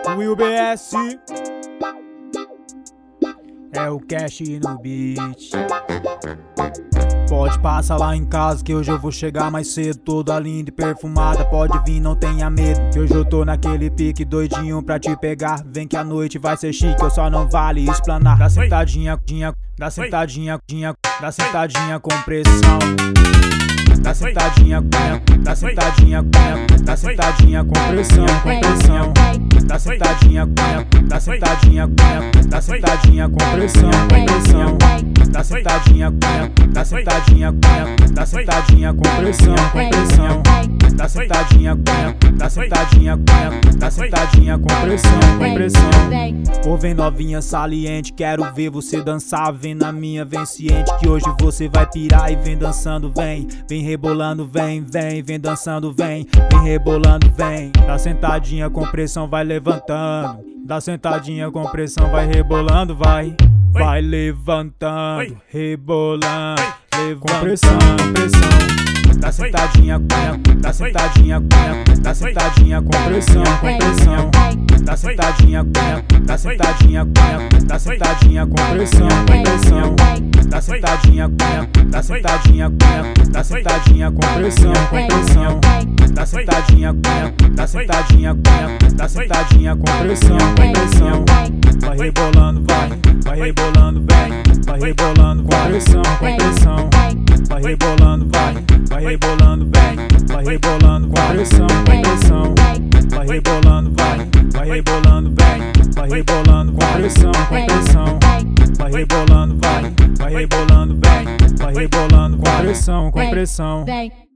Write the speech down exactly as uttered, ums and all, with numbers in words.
Will B S é o Cash no beat. Pode passar lá em casa que hoje eu vou chegar mais cedo. Toda linda e perfumada, pode vir, não tenha medo, que hoje eu tô naquele pique doidinho pra te pegar. Vem que a noite vai ser chique, eu só não vale explanar. Dá sentadinha, dinha, dá sentadinha, dinha, dá sentadinha com pressão. Dá sentadinha, dá sentadinha, dá sentadinha com pressão, com pressão. Dá sentadinha, dá sentadinha, dá sentadinha com pressão, com pressão. Dá sentadinha, dá sentadinha, dá sentadinha com pressão, com pressão. Dá sentadinha, dá sentadinha, dá sentadinha com pressão, com pressão. Ô vem novinha saliente, quero ver você dançar. Vem na minha, vem ciente que hoje você vai pirar. E vem dançando, vem, vem rebolando, vem, vem, vem dançando, vem, vem rebolando, vem. Dá sentadinha com pressão, vai levantando. Dá sentadinha com pressão, vai rebolando, vai. Vai levantando, rebolando, levantando, com pressão, com pressão. Dá sentadinha, dá sentadinha, dá sentadinha com pressão, com pressão. Dá sentadinha, dá sentadinha, dá sentadinha com pressão, com pressão. Dá sentadinha, dá sentadinha, dá sentadinha com pressão, com pressão. Dá sentadinha, dá sentadinha, dá sentadinha com pressão, com pressão. Vai rebolando, vai, vai rebolando, vem, vai rebolando com pressão, com pressão. Vai rebolando, vai, vai rebolando, vem, vai rebolando com pressão, com pressão. Vai rebolando, vai, vai rebolando, vem, vai rebolando com pressão, com pressão. Vai rebolando, vai, vai rebolando, vem, vai rebolando com pressão, com pressão.